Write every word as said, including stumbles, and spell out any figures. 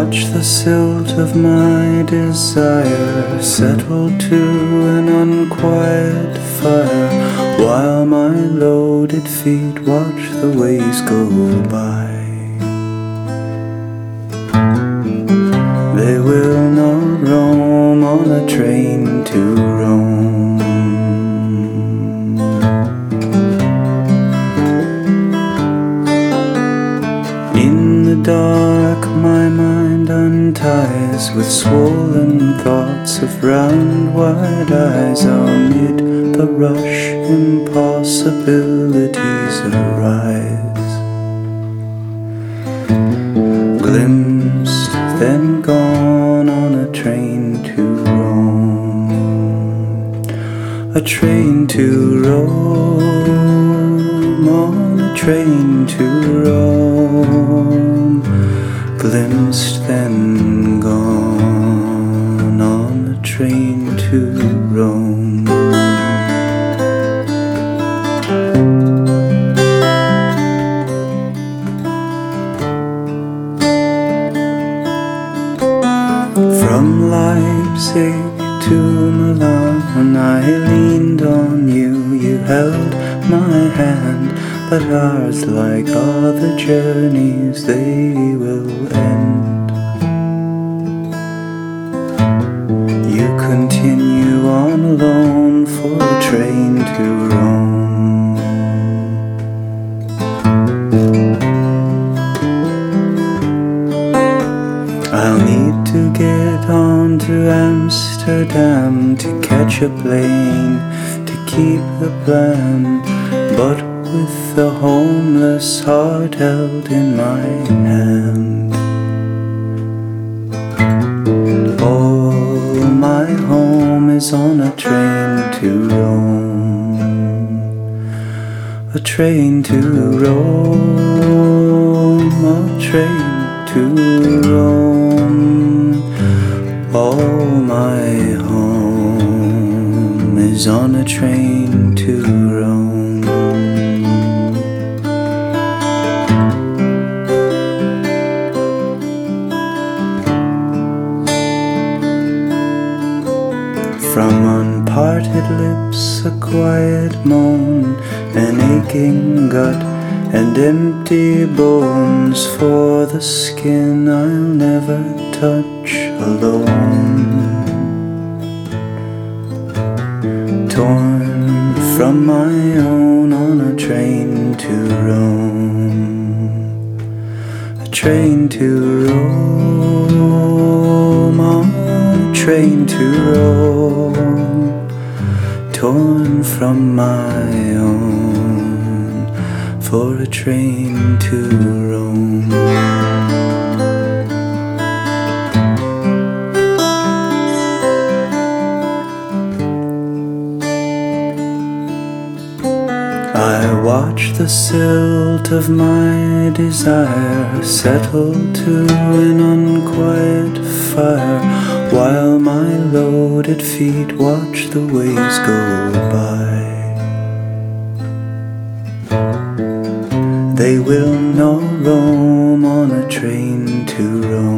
watch the silt of my desire settle to an unquiet fire, while my loaded feet watch the ways go by. They will not roam on a train to Rome. In the dark my mind unties with swollen thoughts of round wide eyes. Amid the rush impossibilities arise, glimpsed then gone on a train to Rome. A train to Rome, on a train to Rome. Glimpsed then gone on a train to Rome. From Leipzig to Milan I leaned on you, you held my hand, but ours, like other journeys, they will end. You continue on alone for a train to Rome. I'll need to get on to Amsterdam to catch a plane, to keep the plan, but with the homeless heart held in my hand. All my home is on a train to Rome. A train to Rome, a train to Rome. All my home is on a train to Rome. From unparted lips a quiet moan, an aching gut and empty bones. For the skin I'll never touch alone. Torn from my own on a train to Rome. A train to Rome, on a train to Rome. Torn from my own for a train to Rome. I watch the silt of my desire settle to an unquiet fire, while my loaded feet watch the ways go by. They will not roam on a train to Rome.